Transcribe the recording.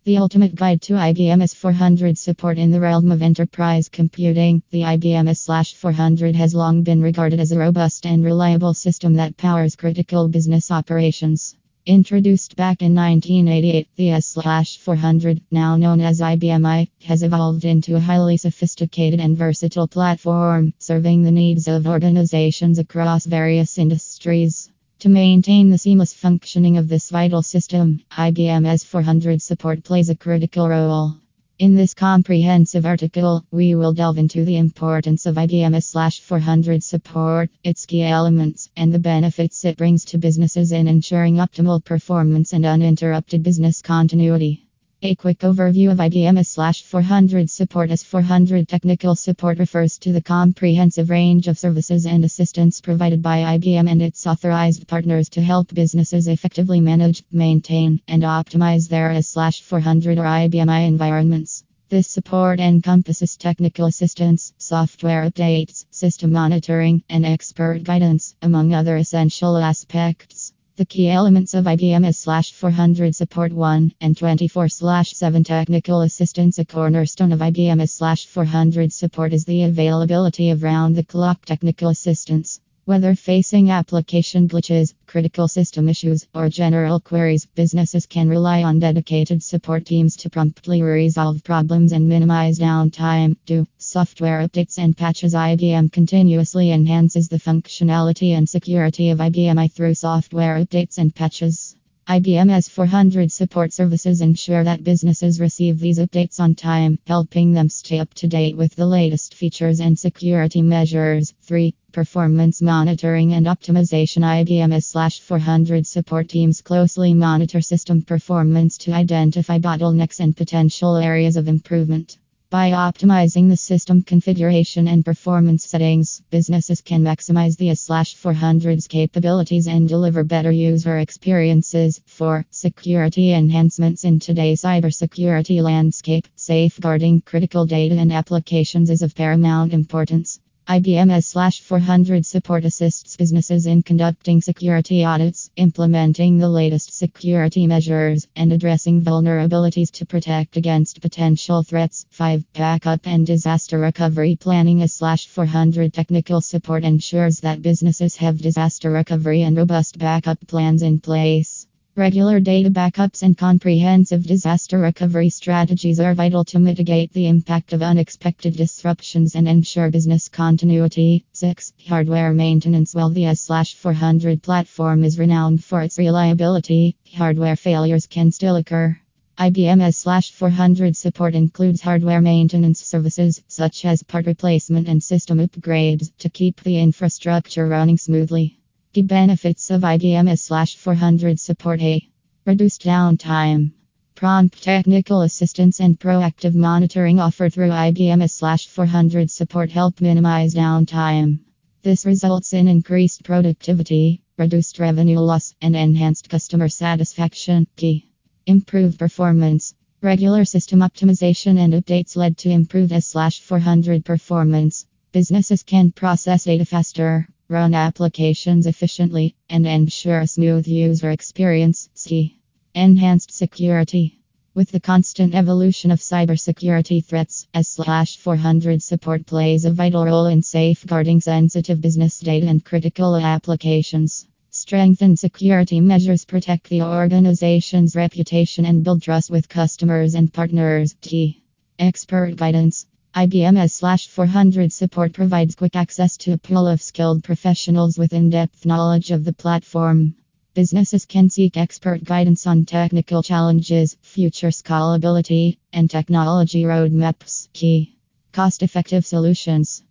The ultimate guide to IBM S400 support in the realm of enterprise computing. The IBM S400 has long been regarded as a robust and reliable system that powers critical business operations. Introduced back in 1988, the S400, now known as IBM I, has evolved into a highly sophisticated and versatile platform, serving the needs of organizations across various industries. To maintain the seamless functioning of this vital system, IBM S400 support plays a critical role. In this comprehensive article, we will delve into the importance of IBM S400 support, its key elements, and the benefits it brings to businesses in ensuring optimal performance and uninterrupted business continuity. A quick overview of IBM S400 support. S400 technical support refers to the comprehensive range of services and assistance provided by IBM and its authorized partners to help businesses effectively manage, maintain, and optimize their S400 or IBM I environments. This support encompasses technical assistance, software updates, system monitoring, and expert guidance, among other essential aspects. The key elements of IBM S400 support 1 and 24/7 technical assistance. A cornerstone of IBM S400 support is the availability of round-the-clock technical assistance. Whether facing application glitches, critical system issues, or general queries, businesses can rely on dedicated support teams to promptly resolve problems and minimize downtime. 2. Software updates and patches. IBM continuously enhances the functionality and security of IBM I through software updates and patches. IBM S400 support services ensure that businesses receive these updates on time, helping them stay up to date with the latest features and security measures. 3. Performance monitoring and optimization. IBM S400 support teams closely monitor system performance to identify bottlenecks and potential areas of improvement. By optimizing the system configuration and performance settings, businesses can maximize the S400's capabilities and deliver better user experiences. 4. Security enhancements. In today's cybersecurity landscape, safeguarding critical data and applications is of paramount importance. IBM S400 support assists businesses in conducting security audits, implementing the latest security measures, and addressing vulnerabilities to protect against potential threats. 5. Backup and disaster recovery planning. S400 technical support ensures that businesses have disaster recovery and robust backup plans in place. Regular data backups and comprehensive disaster recovery strategies are vital to mitigate the impact of unexpected disruptions and ensure business continuity. 6. Hardware maintenance. While the S400 platform is renowned for its reliability, hardware failures can still occur. IBM S400 support includes hardware maintenance services, such as part replacement and system upgrades, to keep the infrastructure running smoothly. The benefits of IBM S400 support. A. Reduced downtime. Prompt technical assistance and proactive monitoring offered through IBM S400 support help minimize downtime. This results in increased productivity, reduced revenue loss, and enhanced customer satisfaction. Key. Improved performance. Regular system optimization and updates led to improved S400 performance. Businesses can process data faster, run applications efficiently, and ensure a smooth user experience. C. Enhanced security. With the constant evolution of cybersecurity threats, S400 support plays a vital role in safeguarding sensitive business data and critical applications. Strengthened security measures protect the organization's reputation and build trust with customers and partners. T. Expert guidance. IBM S400 support provides quick access to a pool of skilled professionals with in-depth knowledge of the platform. Businesses can seek expert guidance on technical challenges, future scalability, and technology roadmaps. Key. Cost-effective solutions.